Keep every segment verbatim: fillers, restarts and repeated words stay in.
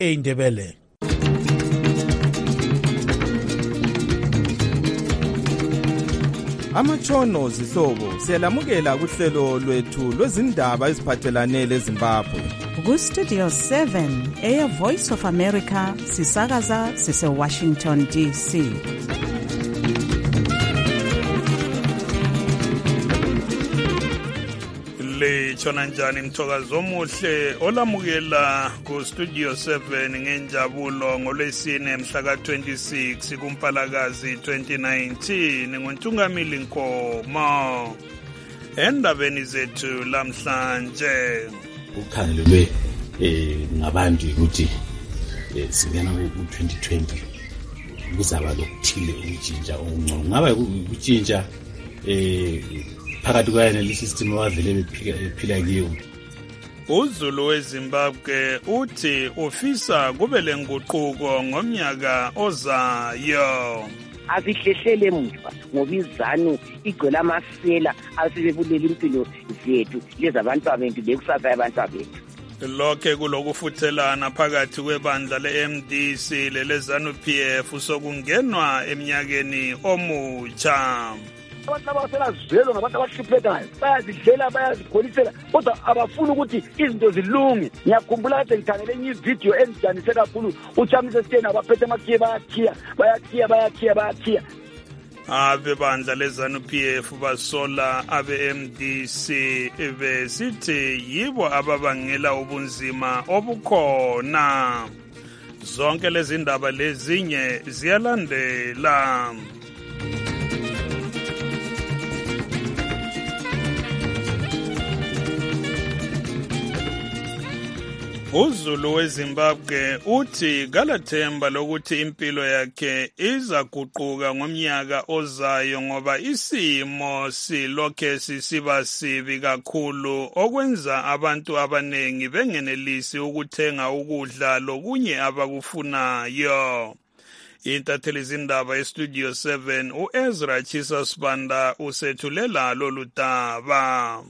eindebele. Amatshono zihlobo siyalamukela kuhlelo lwethu lwezindaba eziphathelane leZimbabwe. Ku-Studio seven, Air Voice of America, sisakaza sise-Washington D C. Le chona njani mthokazi omuhle olamukela ku Studio seven ngenjabulo ngolwesine mhla ka twenty-six kuMpalakazi twenty nineteen ngontungamili Nkomo. Endabeni zethu lamhlanje ukhangelwe eh ngabantu ukuthi singena ku twenty twenty kuzaba lokuthile ukujinja ongcono ngaba ukujinja eh phakathi kwayena le system wavele bephila kiyo. uZulu weZimbabwe uthi ufisa kube lenguquko ngomnyaka ozayo. Asihlehlele emuva ngoba izanu igcwele amasela asibebulela impilo zethu lezabantu abentu lekusasa yabantu abentu. Lokhe kulokufuthelana phakathi kwebandla le-M D C lele-ZANU P F sokungenwa eminyakeni omutsha. Abantu abaselazelo ngabantu abahluphekayo bayazidlela bayazikholisela kodwa abafuni ukuthi izinto zilunge. Ngiyakhumbula kade ngikhangele enye ividiyo engidanise kakhulu uChamisa Stena abaphethe amakhiye bayakhiya bayakhiya bayakhiya bayakhiya. Abe bandla le-ZANU P F basola abe-M D C besithi yibo ababangela ubunzima obukhona. Zonke lezi ndaba lezinye ziyalandela. uZulu weZimbabwe uthi kalathemba lokuthi impilo yakhe izaguquka ngomnyaka ozayo ngoba isimo silokhe sisiba sibi kakhulu okwenza abantu abanengi bengenelisi ukuthenga ukudla lokunye abakufunayo. Intatheli zindaba eStudio seven uEzra Chisa Sibanda usethulela lolu daba.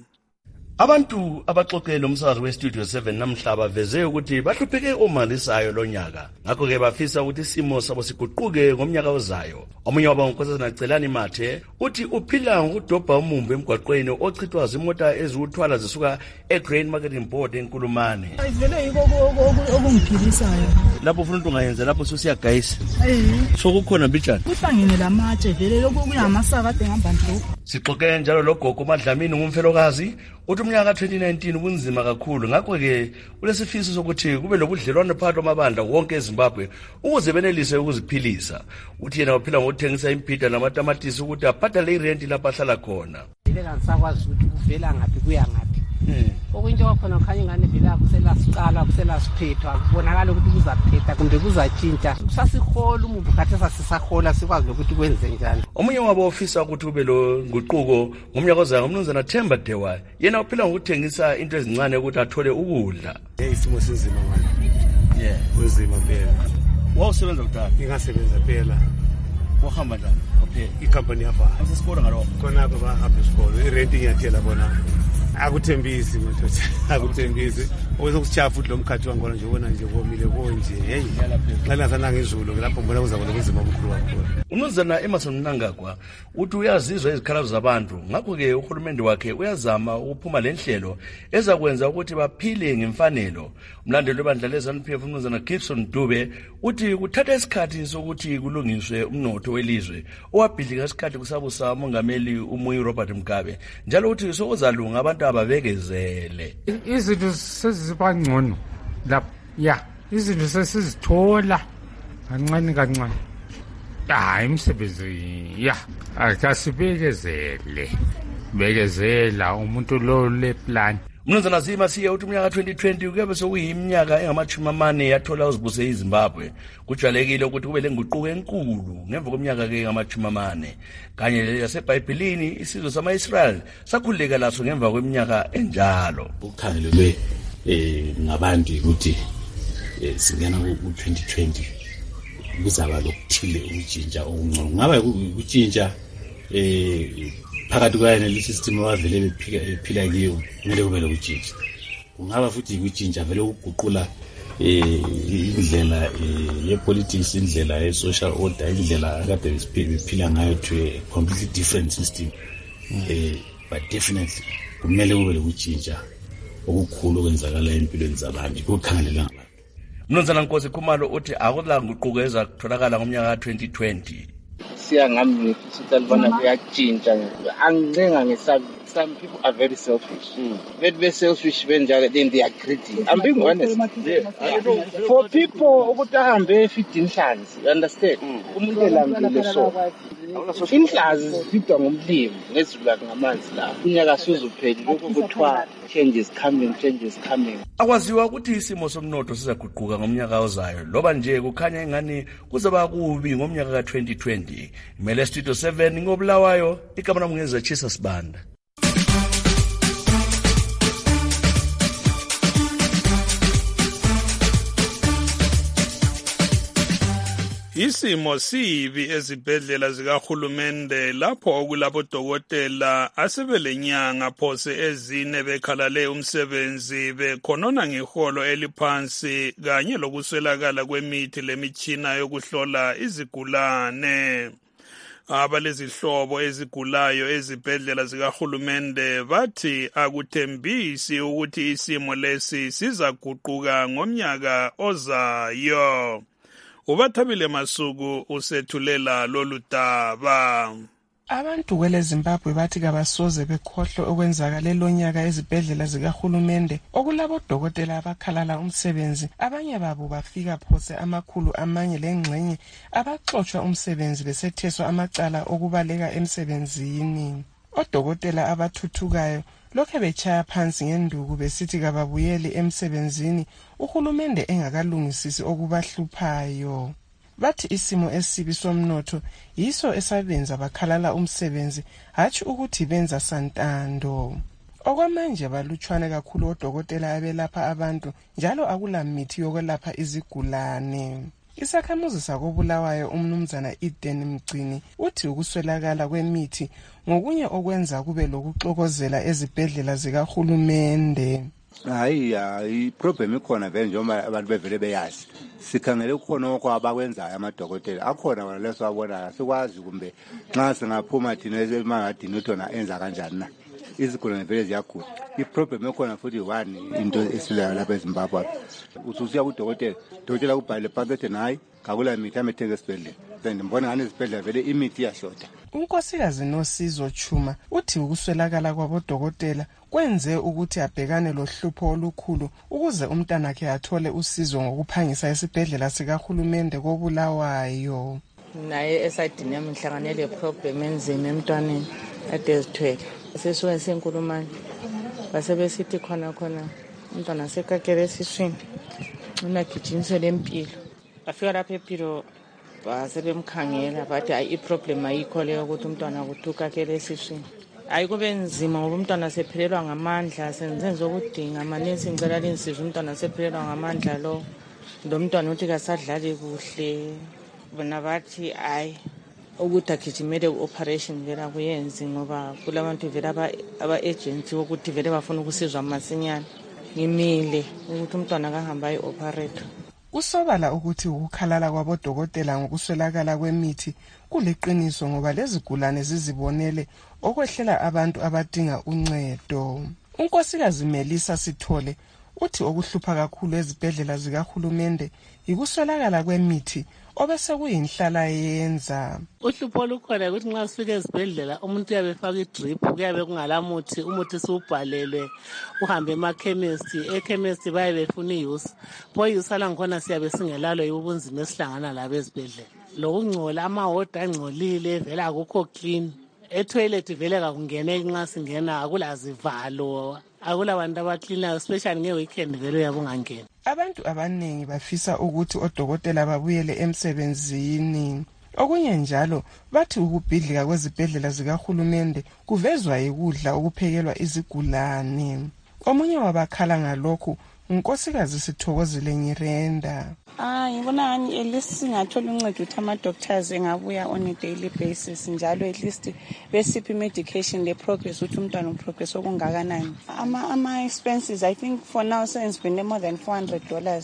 Abantu abaxoxele umsakazo weStudio seven namhla baveze ukuthi bahlupheke omalisayo lonyaka. Ngakho ke bafisa ukuthi isimo sabo siguquke ngomnyaka ozayo. Omunye wabo uNkosazana Celani Mathe uthi uphila ngokudobha umumbu emgwaqweni ochithwa zimota eziwuthwala zisuka eGrain Marketing Board eNkulumane. Ayivele yiko okungiphilisayo. Lapho ufuna ungayenza lapho sosiyagayisa. Eh. So kukhona bijani. Kuhlangene lamatshe vele lokho kuyamasaka ade ngambantu. Sixoxe njalo logogo uMadlamini ngumfelokazi uthi umnyaka twenty nineteen ubunzima kakhulu. Ngakho ke ulesifiso sokuthi kube lobudlelwano phakathi kwamabandla wonke eZimbabwe ukuze benelise ukuziphilisa. Uthi yena uphila ngokuthengisa impida namatamatisi ukuthi abhadale irent lapha ahlala khona. Ngeke ngisakwazi ukuthi kuvela ngapi kuya ngapi. Okunye kwakhona khanye ngane vela kusela siqala kusela siphethwa kubonakala ukuthi kuzaphetha kumbe kuzatshintsha. Sasihola umuntu khathi sasisahola sikwazi ukuthi kwenze njani. Omunye wabo ofisa ukuthi kube lo nguquko ngomnyaka ozayo umnumzana Themba Dewa yena uphila ngokuthengisa into ezincane ukuthi athole ukudla. Hey isimo sinzima manje. Yeah, kunzima phela. Wawusebenza kudala? Ngingasebenza phela. Wahamba njani? Okay, icompany yafa. Asesikole ngalokho. Khona ke bahamba isikole, irent ngiyathela bona. Akuthembisi mfowethu, akuthembisi. Ozokusichafa futhi lo mkhathi wangona nje ubona nje komile konje. Hey, xa ngazana ngezulu lapho ngibona kuza kona kunzima omkhulu kakhulu. Umnumzana Emerson Mnangagwa uthi uyazizwa izikhalazo zabantu. Ngakho ke uhulumende wakhe uyazama ukuphuma lenhlelo ezakwenza ukuthi baphile ngemfanelo. Umlandeli webandla le-ZANU P F umnumzana Gibson Dube uthi kuthatha isikhathi sokuthi kulungiswe umnotho welizwe owabhidlika isikhathi kusabusa umongameli uMuyi Robert Mugabe. Njalo uthi sokuzalunga abantu ababekezele. Izinto sezibangcono lapha ya izinto sesizithola kancane kancane. Hayi umsebenzi ya akasibekezele bekezela umuntu lo le plan. Mnumzana Zima siye uthi umnyaka twenty twenty kube sokuyiminyaka engamachumi amane yathola uzibuse iZimbabwe. Kujalekile ukuthi kube lenguquko enkulu ngemva kweminyaka ke engamachumi amane. Kanye yaseBhayibhelini isizwe sama-Israel sakhuleka laso ngemva kweminyaka enjalo. Ukhangelwe eh ngabantu ukuthi singena ku twenty twenty kuzaba lokuthile ukujinja ongcono. Ngaba ukujinja eh phakathi kwayena le system wavele bephila kiyo kumele kube lokujinja. Kungaba futhi ukujinja vele ukuguqula eh indlela ye-politics, indlela ye-social order, indlela akade bephila ngayo to a completely different system. Eh but definitely kumele kube lokutshintsha okukhulu okwenzakala empilweni zabantu kokhangelela ngabantu. Mnumzana Nkosi Khumalo uthi akudla nguquko ezakutholakala ngomnyaka ka twenty twenty. Siya ngami sitalibona kuyatshintsha. Angicenga ngesabi. Some people are very selfish. Mm. Very, very selfish when then they are greedy. I'm being honest. Yeah. For people who have fifteen hands, you understand? Umuntu elambile so. Inhlazi zibidwa ngomlimi ngezulu ngamanzi la. Unyaka suzupheli lokho kuthiwa change is coming, change is coming. Akwaziwa ukuthi isimo somnotho sizaguquka ngomnyaka ozayo. Loba nje kukhanya engani kuzaba kubi ngomnyaka ka twenty twenty. Imele Studio seven ngobulawayo igama lami ngeza Chisa Sibanda. Isimo sibi ezibhedlela zikahulumende lapho okulabodokotela asebelenyanga phose ezine bekhalale umsebenzi bekhonona ngeholo eliphansi kanye lokuswelakala kwemithi lemitshina yokuhlola izigulane. Abalezihlobo ezigulayo ezibhedlela zikahulumende bathi akuthembisi ukuthi isimo lesi sizaguquka ngomnyaka ozayo. Ubathabile Masuku usethulela lolu daba. Abantu kwele Zimbabwe bathi kabasoze bekhohlwe okwenzakala lonyaka ezibhedlela zikahulumende okulabodokotela abakhalala umsebenzi, abanye babo bafika phose amakhulu amanye lengxenye abaxoshwa umsebenzi besetheswa amacala okubaleka emsebenzini. Odokotela abathuthukayo lokho bechaya phansi ngenduku besithi kababuyeli emsebenzini uhulumende engakalungisisi okubahluphayo. Bathi isimo esibi somnotho yiso esabenza bakhalala umsebenzi, hatshi ukuthi benza santando. Okwamanje balutshwane kakhulu odokotela abelapha abantu njalo akulamithi yokwelapha izigulane. Isakhamuzi sakobulawayo umnumzana Eden Mgcini uthi ukuswelakala kwemithi ngokunye okwenza kube lokuxokozela ezibhedlela zikahulumende. Hayi hayi problem ikhona vele njengoba abantu bevele beyazi. Sikhangele khona okwabakwenzayo amadokotela. Akhona wona leso abona sikwazi kumbe nxa singaphuma thina emangadini uthona enza kanjani na. Izigulane vele ziyagula. Iproblem ekhona futhi one into esilayo lapha eZimbabwe. Ususiya kudokotela, dokotela ubhale phansi nayi akula mithi amethenge esibhedlela. Then mbona ngane esibhedlela vele imithi iyashota. Unkosikazi Nosizo Chuma uthi ukuswelakala kwabodokotela kwenze ukuthi abhekane lohlupho olukhulu ukuze umntanakhe athole usizo ngokuphangisa esibhedlela sikahulumende kobulawayo. Naye esidini yami ngihlanganele problem enzima emntwaneni ade ezithwele. Sesuke senkulumani basebesithi khona khona umntwana sekakele esiswini unagijinso lempilo. Bafika lapha empilo basebemkhangela bathi ayi iproblem ayikho leyo ukuthi umntwana kuthukakele esiswini. Ayi kube nzima ngoba umntwana sephelelwa ngamandla, senzenze ukudinga amanesi ngicela linsiza umntwana sephelelwa ngamandla lo. Lo mntwana uthi kasadlali kuhle. Bona bathi ayi ukuthi agijimele ku-operation vele akuyenzi ngoba kulabantu vele aba-agency wokuthi vele bafuna ukusizwa masinyane. Ngimile ukuthi umntwana kahamba ayi-operator. Kusobala ukuthi ukukhalala kwabodokotela ngokuswelakala kwemithi kuliqiniso ngoba lezigulane zizibonele okwehlela abantu abadinga uncedo. Unkosikazi Melisa Sithole uthi okuhlupha kakhulu ezibhedlela zikahulumende ikuswelakala kwemithi obese kuyinhlala yenza. Uhlupho olukhona ukuthi nxa sifika ezibhedlela umuntu uyabe efaka idrip kuyabe kungalamuthi, umuthi siubhalelwe uhambe emakhemesti, ekhemesti bayabe befuna iyusa. Pho iyusa langikhona siyabe singelalo yobunzima esihlangana labo ezibhedlela. Lokungcola amawodi angcolile vele akukho clean. Etoilet vele kakungene nxa singena akulazivalo. Akula bantu abacleanayo especially ngeweekend vele uyabungangena. Abantu abaningi bafisa ukuthi odokotela babuyele emsebenzini. Okunye njalo bathi ukubhidlika kwezibhedlela zikahulumende kuvezwa yikudla okuphekelwa izigulane. Omunye wabakhala ngalokhu unkosikazi Sithokozile Nyirenda. Ah, ngibona ngani at least singathola uncedo ukuthi ama-doctors engabuya on a daily basis njalo at least besiphi medication le progress ukuthi umntwana uprogress okungakanani. Ama ama expenses I think for now since been more than four hundred dollars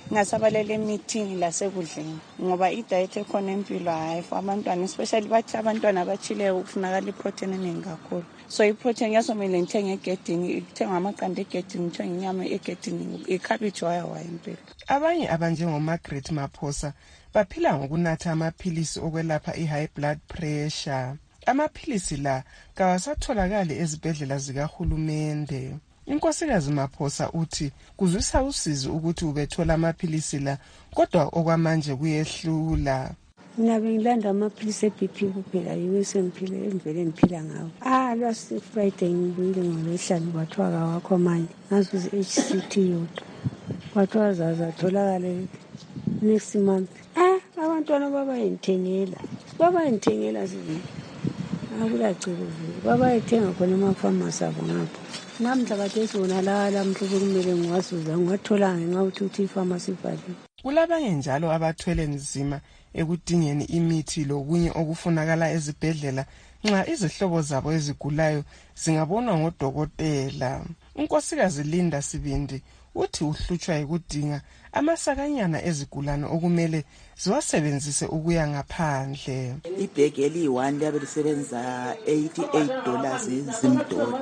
ngasabalele emeeting lasekudleni ngoba i-diet ekhona empilo hayi for abantwana especially bathi abantwana abachileyo kufunakala i-protein eningi kakhulu. So i-protein yasomele ngithenge egedini, ngithenga amaqanda egedini, ngithenga inyama egedini, ikhabitshi waya waya impilo. Abanye abanjengoMargaret Maphosa baphila ngokunatha amaphilisi okwelapha i-high blood pressure. Amaphilisi la kawasatholakali ezibhedlela zikahulumende. Inkosikazi Maphosa uthi kuzwisa usizi ukuthi ubethola amaphilisi la kodwa okwamanje kuyehlula. Mina bengilanda amaphilisi e-B P kuphela yiwo sengiphile emvele ngiphila ngawo. Ah last Friday ngibuyile ngolwesihlanu kwathiwa kawakho manje ngazuza i-H C T yodwa kwathiwa zazatholakale next month. Ah abantwana babayithengela babayithengela sizi akulacebo babayithenga khona emapharmacy abo ngapho. Namhla kade sibona la lamhlobo kumele ngiwasuza ngiwathola ngenxa ukuthi i-pharmacy ivaliwe. Kulabanye njalo abathwele nzima ekudingeni imithi lokunye okufunakala ezibhedlela nxa izihlobo zabo ezigulayo zingabonwa ngodokotela. Unkosikazi Linda Sibindi uthi uhlutshwa yikudinga amasakanyana ezigulane okumele ziwasebenzise ukuya ngaphandle. Ibhegi eliyi-one liyabe lisebenza eighty-eight dollars zimdola.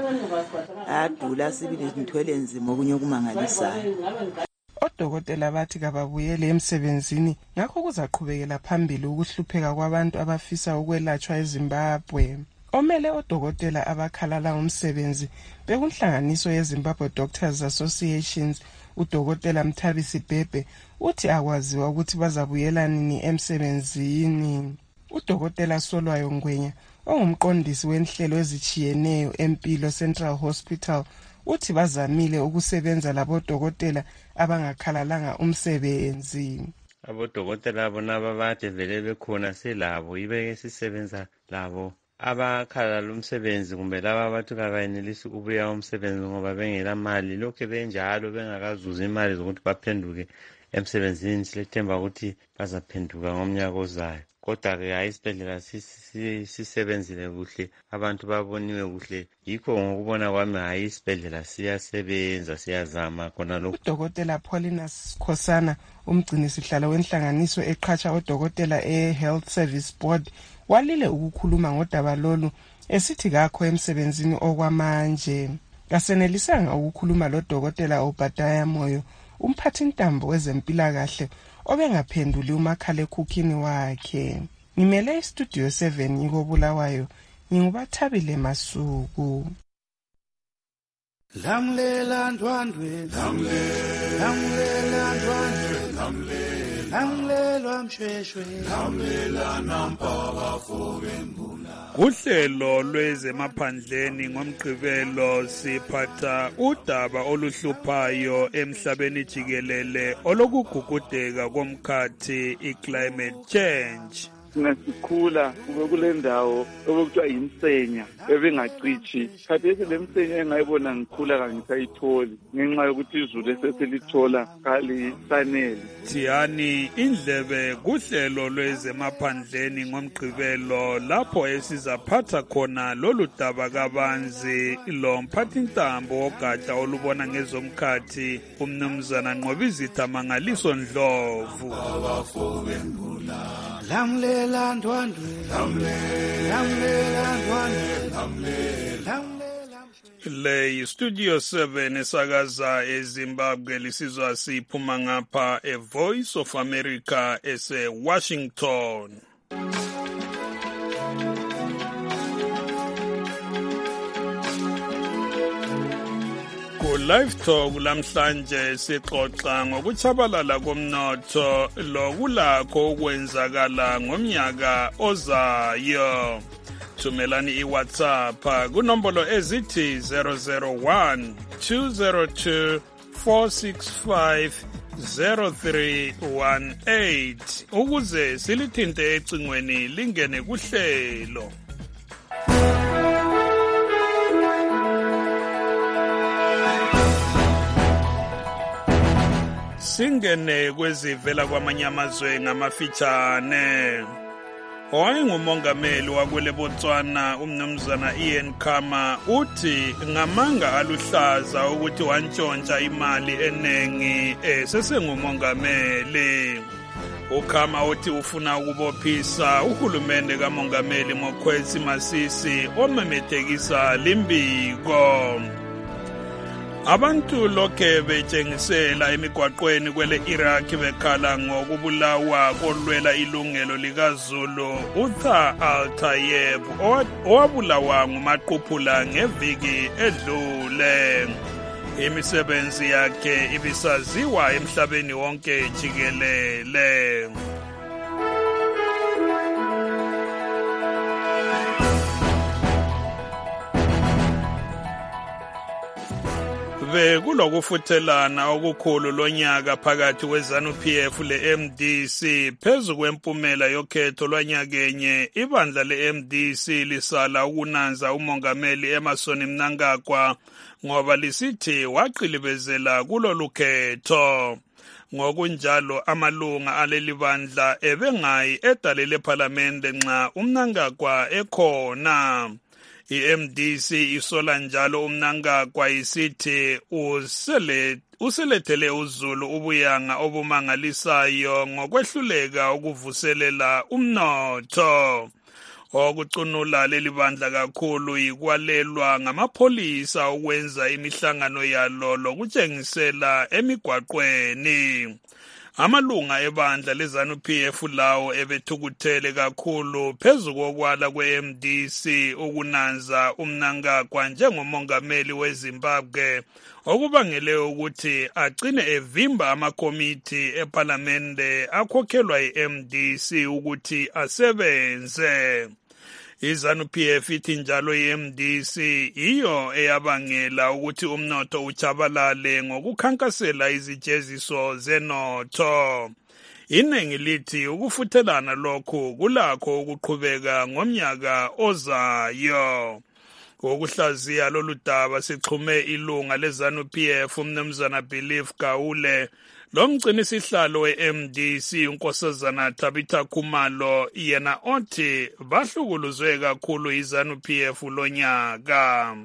Adula sibili ngithwele nzima okunye okumangalisayo. Odokotela bathi kababuyele emsebenzini ngakho kuzaqhubekela phambili ukuhlupheka kwabantu abafisa ukwelatshwa eZimbabwe. Omele odokotela abakhalala umsebenzi bekunhlanganiso yeZimbabwe Doctors Associations udokotela Mthabisi Bhebhe uthi akwaziwa ukuthi bazabuyela nini emsebenzini. Udokotela Solwayo Ngwenya ongumqondisi wenhlelo ezichiyeneyo empilo Central Hospital uthi bazamile ukusebenza labo dokotela abangakhalalanga umsebenzi. Abodokotela bona babade vele bekhona selabo ibe sisebenza labo abakhalala umsebenzi kumbe laba abantu kabayenelisi ukubuya umsebenzi ngoba bengela mali lokho benjalo bengakazuza imali zokuthi baphenduke emsebenzini silethemba ukuthi bazaphenduka ngomnyaka ozayo. Kodwa-ke hayi isibhedlela sisebenzile kuhle abantu baboniwe kuhle yikho ngokubona kwami hayi isibhedlela siyasebenza siyazama khona lokho. Udokotela Paulina Khosana umgcini sihlalo wenhlanganiso eqhatsha odokotela e-Health Service Board walile ukukhuluma ngodaba lolu esithi kakho emsebenzini okwamanje. Kasenelisanga ukukhuluma lo dokotela Obadaya Moyo umphathi ntambo wezempilakahle obengaphenduli umakhalekhukhini wakhe. Ngimele istudio seven ngikobulawayo ngingubathabile Masuku. Lamlela ndwandwe lamlela lamlela ndwandwe lamlela lamlela mshweshwe lamlela nampaka fobembula. Kuhlelo lwezemaphandleni ngomgqibelo siphatha udaba oluhluphayo emhlabeni jikelele olokugugudeka komkhathi i-climate change. Ngasikhula kube kule ndawo okuthiwa yimsenya ebengacitshi khathesi le msenya engayibona ngikhula kangisayitholi ngenxa yokuthi izulu esesilithola kalisanele. Thiyani indlebe kuhlelo lwezemaphandleni ngomgqibelo lapho esizaphatha khona lolu daba kabanzi lo mphathintambo wogatsha olubona ngezomkhathi umnumzana Nqobizitha Mangaliso Ndlovu. Lamlela ndwandwe lamlela ndwandwe lamlela. Le studio seven esakaza eZimbabwe lisizwa siphuma ngapha e Voice of America ese Washington. Live Talk lamhlanje sixoxa ngokuchabalala komnotho lokulakho okwenzakala ngomnyaka ozayo. Thumelani iWhatsApp kunombolo ezithi zero zero one two zero two four six five zero three one eight ukuze silithinte ecingweni lingene kuhlelo. Singene kwezivela kwamanye amazwe ngamafitshane. owayengumongameli wakwele Botswana umnumzana Ian Khama uthi ngamanga aluhlaza ukuthi wantshontsha imali enengi esesengumongameli. uKhama uthi ufuna ukubophisa uhulumende kamongameli Mokgweetsi Masisi omemethekisa limbiko. Abantu lokhe betshengisela emigwaqweni kwele Iraq bekhala ngokubulawa kolwela ilungelo likaZulu uTha Al-Tayeb owabulawa ngumaquphula ngeviki edlule. Imisebenzi yakhe ibisaziwa emhlabeni wonke jikelele. Bekulokufuthelana okukhulu lonyaka phakathi kweZANU-P F le-M D C phezu kwempumela yokhetho lwanyakenye. Ibandla le-M D C lisala ukunanza umongameli Emmerson Mnangagwa ngoba lisithi waqilibezela kulolu khetho. Ngokunjalo amalunga aleli bandla ebengayi edale lephalamende nxa uMnangagwa ekhona. I-M D C isola njalo uMnangagwa isithi usele uselethele uZulu ubuyanga obumangalisayo ngokwehluleka ukuvuselela umnotho. Okucunula leli bandla kakhulu ikwalelwa ngamapholisa ukwenza imihlangano yalo lokutshengisela emigwaqweni. Amalunga ebandla leZANU-P F lawo ebethukuthele kakhulu phezu kokwala kwe-M D C ukunanza uMnangagwa njengomongameli weZimbabwe okubangele ukuthi agcine evimba amakomiti ephalamende akhokhelwa yi-M D C ukuthi asebenze. iZANU-P F ithi njalo i-M D C iyo eyabangela ukuthi umnotho uchabalale ngokukhankasela izijeziso zenotho. Iningi lithi ukufuthelana lokhu kulakho ukuqhubeka ngomnyaka ozayo. Ukuhlaziya lolu daba sixhume ilunga leZANU-P F umnumzana Belief Gawule lomgcinisihlalo we-M D C unkosazana Tabitha Khumalo yena othi bahlukuluzwe kakhulu iZANU-P F lonyaka.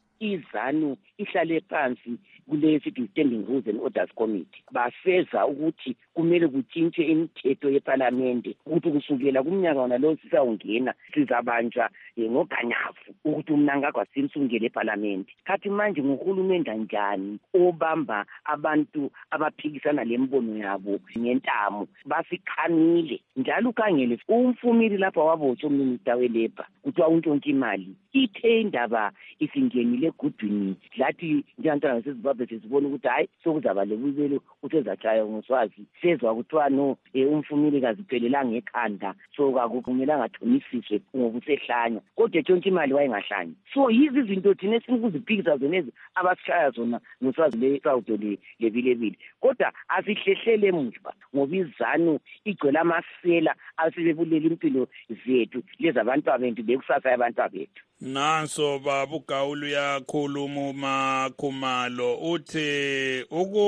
iZANU ihlale phansi kule sithi standing rules and orders committee bafeza ukuthi kumele kutshintshe imithetho yeparlamente ukuthi kusukela kumnyaka wona lo sisawungena sizabanjwa ngoganyafu ukuthi uMnangagwa simsungele eparlamente. Khathi manje ngohulumende njani obamba abantu abaphikisana lembono yabo ngentamo basikhanile njalo ukhangele umfumili lapha wabotshwa uMinister weLabour kuthiwa untshontsha imali ithe indaba isingenile egudwini lathi njengantwana baseZimbabwe sibona ukuthi hayi sokuzaba lebubelo uthezatshaya ngoswazi sezwa kuthiwa no umfumili kaziphelelanga ekhanda so akukumelanga athonisiswe ngoba usehlanya kodwa etshontsha imali wayengahlanya. So yizi izinto thina esikuziphikisa zonezi abasishaya zona ngoswazi le-crowd lebilebile kodwa asihlehlele emuva ngoba iZANU igcwele amasela asibebulela impilo zethu lezabantu abethu bekusasa yabantu abethu. Nanso babu Gawulu yakhuluma uMakhumalo uthi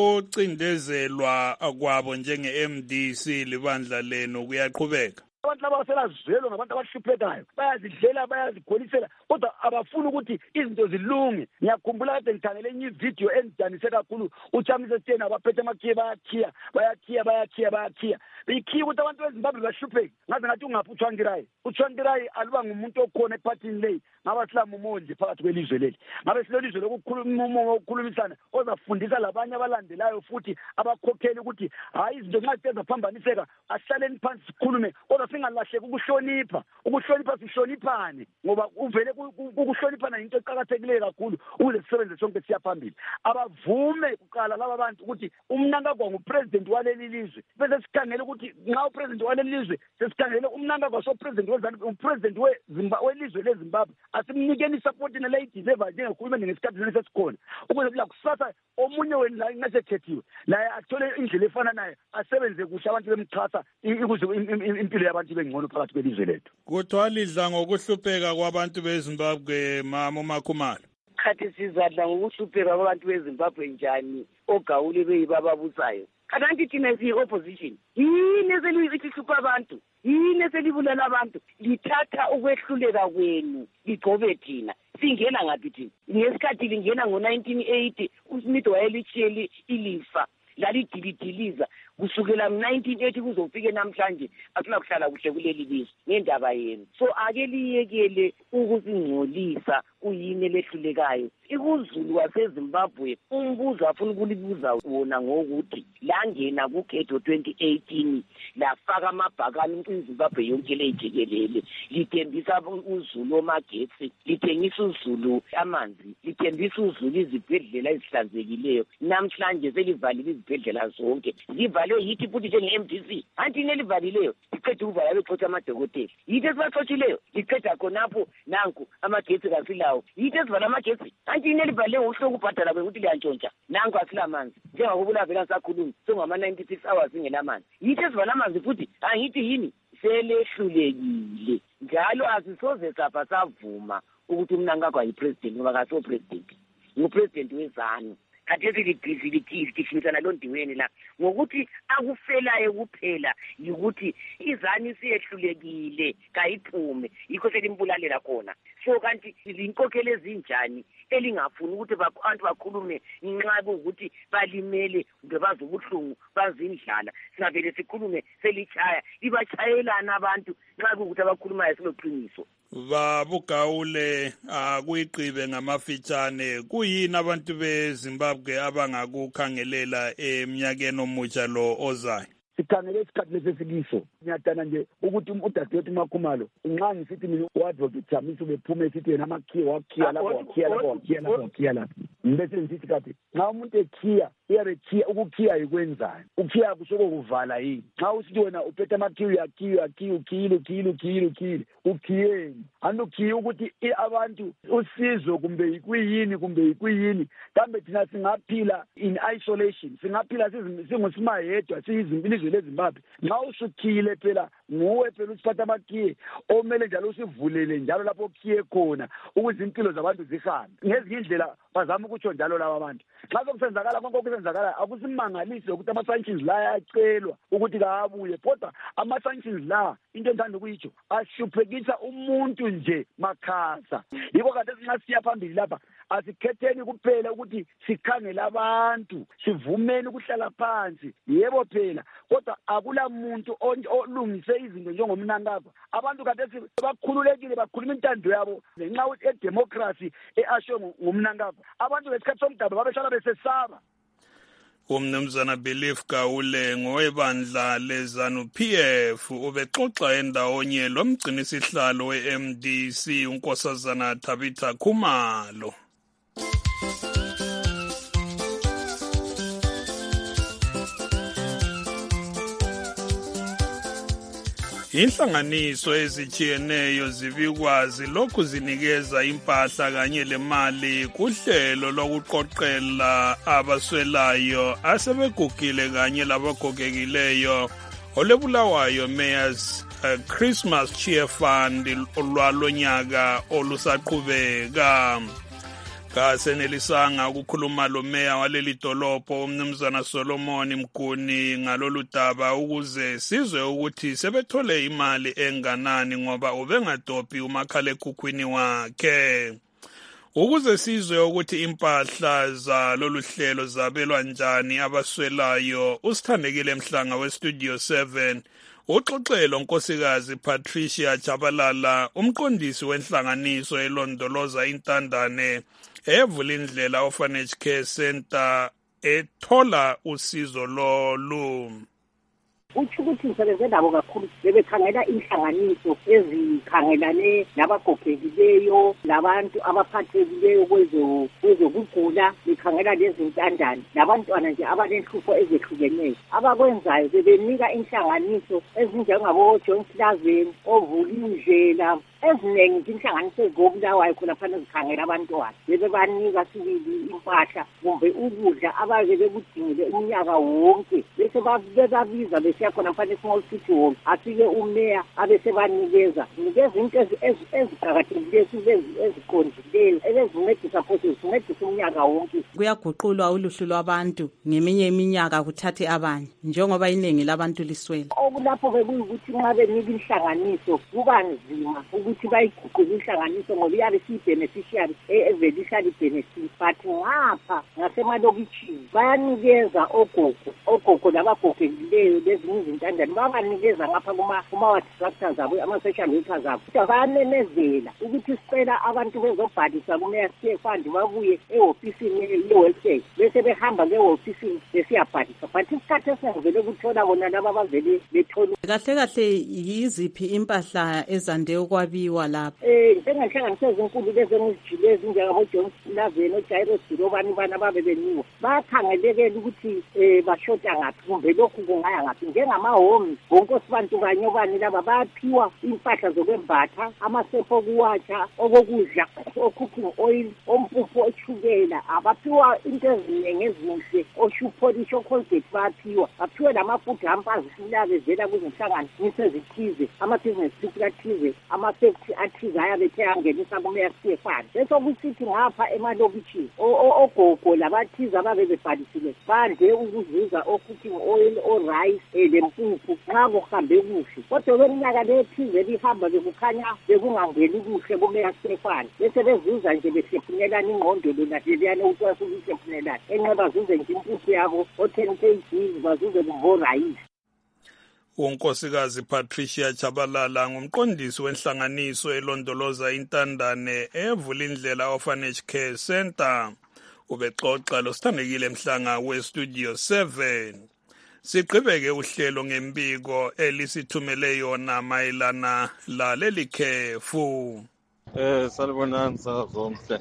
ukucindezelwa kwabo njenge-M D C libandla lenu kuyaqhubeka. Abantu laba baselazwelo ngabantu abahluphekayo bayazidlela bayazikholisela kodwa abafuna ukuthi izinto zilunge. Ngiyakhumbula kade ngikhangele enye ividiyo engidanise kakhulu uChamisa Stena abaphethe amakhiye bayakhiya bayakhiya bayakhiya bayakhiya bekhiya ukuthi abantu beZimbabwe bahlupheke ngaze ngathi ungaphi uTshwantirayi. uTshwantirayi aluba ngumuntu okhona ephathini leyi ngaba silamu umonje phakathi kwelizwe leli ngabe silelizwe lokukhuluma ukukhulumisana ozafundisa labanye abalandelayo futhi abakhokheli ukuthi hayi izinto nxa zitezaphambaniseka asihlaleni phansi sikhulume kodwa singalahleki ukuhlonipha ukuhlonipha sihloniphane ngoba uvele ukuhloniphana into eqhakathekileyo kakhulu ukuze sisebenze sonke siya phambili. Abavume kuqala laba bantu ukuthi uMnangagwa ngupresident waleli lizwe bese sikhangele ukuthi nxa upresident waleli lizwe sesikhangele uMnangagwa so president weZANU upresident welizwe leZimbabwe asimnikeni isupport na lady deserve njengehulumende ngesikhathi lesesikhona ukuze la kusasa omunye wenu la ngasekhethiwe la athole indlela efana naye asebenze kuhle abantu bemchasa ukuze impilo yabantu bengcono phakathi kwelizwe lethu. Kuthiwa lidla ngokuhlupheka kwabantu beZimbabwe mama uMakhumalo. Khathi sizadla ngokuhlupheka kwabantu beZimbabwe njani oGawule beyibababusayo kanti thina siyi-opposition yini eselihlupha abantu yini eselibulala abantu lithatha ukwehluleka kwenu ligcobe thina singena ngaphi thina ngesikhathi lingena ngo-nineteen eighty uSmith wayelitshiyele ilifa lalidilidiliza kusukela nineteen eighty kuzofike namhlanje asinakuhlala kuhle kuleli lizwe ngendaba yenu so ake liyekele ukuzingcolisa kuyini lehlulekayo ikuzulu waseZimbabwe umbuzo afuna ukulibuza wona ngokuthi langena kukhetho twenty eighteen lafaka amabhakani iZimbabwe yonke lejikelele lithembisa uzulu omagetsi lithengisa uzulu amanzi lithembisa uzulu izibhedlela ezihlanzekileyo namhlanje selivalile izibhedlela zonke zivalwe yithi futhi njenge-M D C anti nelivalileyo liqeda ukuvala bexotsha amadokotela yithi esibaxotshileyo liqeda khonapho nanku amagetsi kasilawo yithi esivala amagetsi anti nelivalileyo uhle ukubhadala kwekuthi liyantshontsha nanku asilamanzi njengakubula vela sakhuluma sengama-ninety-six hours ingelamanzi yithi esivala amanzi futhi angithi yini selehlulekile njalo asisoze sapha savuma ukuthi umnankakho ayipresident ngoba kasiwo president ngupresident wezanu khathesi libhizi ligijimisa nalondiweni la ngokuthi akufelayo kuphela yikuthi izani siyehlulekile kayiphume yikho selimbulalela khona so kanti linkokhelo ezinjani elingafuni ukuthi abantu bakhulume nxa ukuthi balimele kumbe bazobuhlungu bazindlala singavele sikhulume selitshaya libachayelana abantu nxa ukuthi abakhulumayo siloqiniso babugawule akuyiqibe ngamafitshane kuyini abantu beZimbabwe abangakukhangelela eminyakeni omutsha lo ozayo sikhangele isikhathi lesesikiso ngiyadana nje ukuthi udadewethu uMakhumalo nxa ngisithi mina u-advocate Jamisa ubephume esithi yena amakhiya wakhiya lapho wakhiya lapho wakhiya lapho wakhiya lapho bese ngisithi kathi nxa umuntu ekhiya uyabe khiya ukukhiya yikwenzani ukhiya kusoko kuvala yini nxa usithi wena uphethe amakhiya uyakhiya uyakhiya ukhiyile ukhiyile ukhiyile ukhiyile ukhiyeni anukhiya ukuthi abantu usizo kumbe yikwiyini kumbe yikwiyini kambe thina singaphila in isolation singaphila singusimayedwa siyizimpilo leZimbabwe nxa usukhiyile phela nguwe phela usiphatha amakhiye omele njalo usivulele njalo lapho okhiye khona ukuze impilo zabantu zihambe ngezinye indlela bazama ukutsho njalo laba abantu nxa sokusenzakala konke okusenzakala akusimangalisi ukuthi ama-sanctions la ayacelwa ukuthi kawabuye kodwa ama-sanctions la into endithanda ukuyitsho ahluphekisa umuntu nje makhasa yiko kade sinxa siya phambili lapha asikhetheni kuphela ukuthi sikhangele abantu sivumeni ukuhlala phansi yebo phela kodwa akula muntu olungise izinto njengomnankakho abantu kade bakhululekile bakhuluma intando yabo ngenxa ukuthi edemocracy easho ngumnankakho abantu ngesikhathi somdaba babehlala besesaba umnumzana Belief Gawule ngowebandla lezanu P F ubexoxa endawonye lomgcinisihlalo we-M D C unkosazana Tabitha Khumalo. Inhlanganiso ezitshiyeneyo zibikwazi lokhu zinikeza impahla kanye lemali kuhlelo lokuqoqela abaswelayo asebegugile kanye labagogekileyo olebulawayo Mayors uh, Christmas Cheer Fund olwalonyaka olusaqhubeka. Kasenelisanga ukukhuluma lo meya waleli dolopho umnumzana Solomon Mguni ngalolu daba ukuze sizwe ukuthi sebethole imali enganani ngoba ubengadophi umakhalekhukhwini wakhe. Ukuze sizwe ukuthi impahla za lolu hlelo zabelwa njani abaswelayo usithandekile Mhlanga we-Studio seven uxoxelo nkosikazi Patricia Chabalala umqondisi wenhlanganiso elondoloza intandane evula indlela Orphanage Care Center ethola usizo lolu. Utsho ukuthi ngisebenze nabo kakhulu bebekhangela inhlanganiso ezikhangelane nabagogekileyo labantu abaphathekileyo kwezokugula bekhangela lezi ntandane labantwana nje abanenhlupho ezehlukeneyo abakwenzayo bebenika inhlanganiso ezinjengabo John Slaven ovula indlela eziningi inhlanganiso ezikobulawayo khona phana zikhangela abantwana bebe banika sibili impahla kumbe ukudla ababe bekudingile umnyaka wonke bese babiza besiya khona phana small city hall afike umeya abese banikeza nikeza into eziqakathekileyo eziqondileyo ezincedisa futhi zincedisa umnyaka wonke. Kuyaguqulwa uluhlu lwabantu ngeminye iminyaka kuthathe abanye njengoba iningi labantu liswela. Okulapho bekuyukuthi nxa benika inhlanganiso kuba nzima ukuthi bayiguqule inhlanganiso ngoba iyabe siyi-beneficiary evele ihlala i-benefit but ngapha ngasemalokitshini bayanikeza ogogo ogogo labagogekileyo lezinye izintandane babanikeza ngapha kuma-ward structures abo ama-social workers abo kodwa bayanenezela ukuthi sicela abantu bezobhalisa kumeya siye fund babuye ehofisini ye-welfare bese behamba ke-ehofisini besiyabhalisa but isikhathi esingavele kuthola bona laba abavele bethola. Kahle kahle yiziphi impahla ezande ukwabiwa lapha? Eh njengenhlanganiso ezinkulu lezi engizijile ezinjengabo-John Laveni o-Jairus Dilobani bana babe beniwa bakhangelekela ukuthi um bashota ngaphi kumbe lokhu kungaya ngaphi njengama-homes bonke osibantu kanye obani laba bayaphiwa impahla zokwembatha amasepho okuwatsha okokudla o-cooking oil ompuphu otshukela abaphiwa into eziningi ezinhle oshupolish ocolgate bayaphiwa baphiwe lamafutha ampazi silabe vela kuzinhlanganiso ezithize amabhizinesi people athize ama-factory athize ayabethe angenisa kumeya siye fund bese kusithi ngapha emalokitshini ogogo labathize ababe bebhalisile bande ukuzuza o-cooking oil o-rice um lempuphu nxa kuhambe kuhle kodwa kweminyaka lethize lihamba bekukhanya bekungangeni kuhle kumeya siye fund bese bezuza nje besephunyelana ingqondo lona leliyana ukuthi basukisephunyelana enxe bazuze nje impuphu yabo o-ten kgs bazuze kuvo-rice. unkosikazi Patricia Chabalala ngumqondisi wenhlanganiso elondoloza intandane evula indlela Orphanage Care Center. Ubexoxa losithandekile Mhlanga weStudio seven. Siqhubeke uhlelo ngempiko elisithumele yona mayelana laleli khefu. Eh salibonani sazomhle.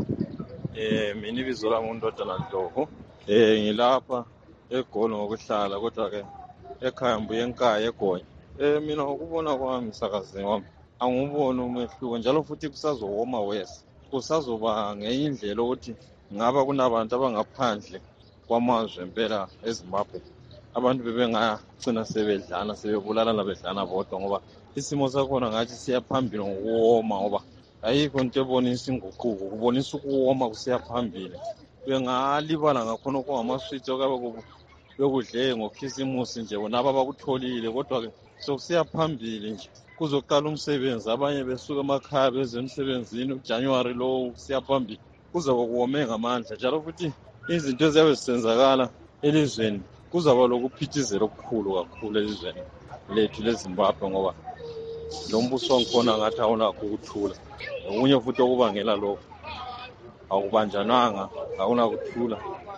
Eh mina ibizo lami uNdodana Ndlovu. Eh ngilapha eGoli ngokuhlala kodwa ke ekhaya mbuye enkaya eGonya. Eh mina ukubona kwami sakazini wami angubona umehluko njalo futhi kusazowoma wese. Kusazoba ngeyindlela ukuthi ngaba kunabantu abangaphandle kwamazwe impela eZimbabwe. Abantu bebengagcina sebedlana sebebulalana bedlana bodwa ngoba isimo sakhona ngathi siyaphambili ngokuwoma ngoba ayikho into ebonisa inguquko kubonisa ukuwoma kusiyaphambili. Bengalibala ngakhona okwamaswitch okabe bekudle ngokhisimusi nje bona abakutholile kodwa ke sokusiyaphambili nje kuzoqala umsebenzi abanye besuka emakhaya beze emsebenzini uJanuary lo siyaphambili kuzoba kuwome ngamandla njalo futhi izinto eziyabe zisenzakala elizweni kuzaba lokuphithizela okukhulu kakhulu elizweni lethu leZimbabwe ngoba lo mbuso ngikhona ngathi awunakho ukuthula okunye futhi okubangela lokho akubanjananga akunakuthula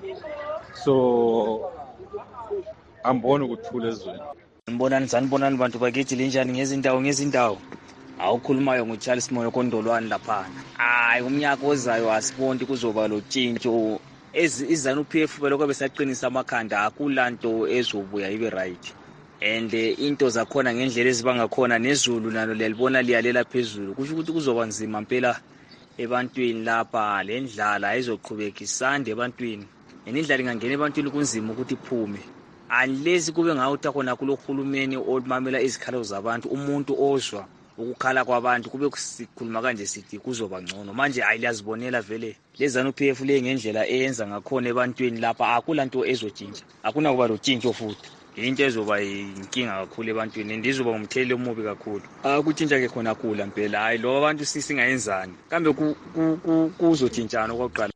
so amboni ukuthula ezweni. Ngibonani sanibonani bantu bakithi linjani ngezindawo ngezindawo awukhulumayo ngoCharles Moyo Kondolwane lapha. Hayi umnyaka ozayo asibondi kuzoba lo tshintsho izanu-P F belokho besaqinisa amakhanda akulanto ezobuya ibe right and into zakhona ngendlela ezibangakhona nezulu nalo liyalibona liyalela phezulu kusho ukuthi kuzoba nzima impela ebantwini lapha lendlala ayizoqhubeka isande ebantwini indlala ingangena ebantwini kunzima ukuthi iphume unless kube ngawuthi khona kulohulumeni omamela izikhalo zabantu umuntu ozwa ukukhala kwabantu kube kusikhuluma kanje sithi kuzoba ngcono manje ayilazibonela vele lezanu-P F le ngendlela eyenza ngakhona ebantwini lapha akulanto ezotshintsha akuna kuba lotshintsho futhi into ezoba inkinga kakhulu ebantwini ndizoba umthele omubi kakhulu akutshintsha ke khona kula impela hayi lo abantu sisingayenzani kambe kuzotshintshana okokuqala.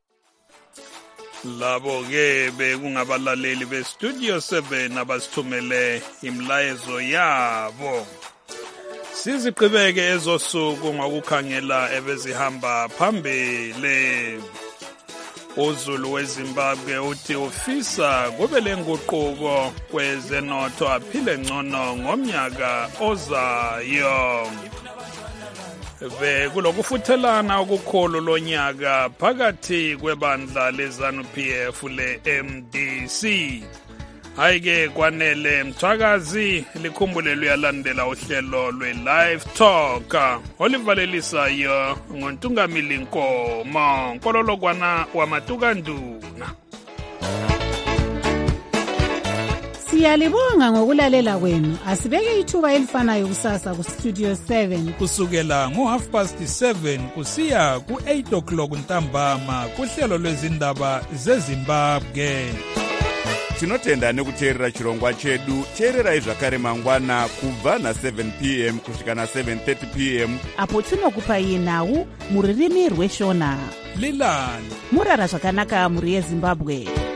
Labo ke bekungabalaleli beStudio seven abasithumele imlayezo yabo. Siziqhubeke ezosuku ngokukhangela ebezihamba phambili. uZulu weZimbabwe uthi ufisa kube lenguquko kwezenotho aphile ngcono ngomnyaka ozayo. Bekulokufuthelana okukhulu lonyaka phakathi kwebandla leZanu-P F le M D C. Hayi-ke kwanele mthwakazi likhumbule luyalandela uhlelo lwe-Live Talk olivalelisayo ngontungamili Nkomo Nkololokwana wamatukanduna. Siyalibonga ngokulalela kwenu. Asibeke ithuba elifanayo kusasa ku Studio seven kusukela ngo half past seven kusiya ku eight o'clock ntambama kuhlelo lwezindaba zeZimbabwe. Tinotenda nekuteerera chirongwa chedu. Teererai zvakare mangwana kubva na seven p m kusvika na seven thirty p m apo tinokupai nhau muririmi rweshona. Lilani murara zvakanaka muri yeZimbabwe.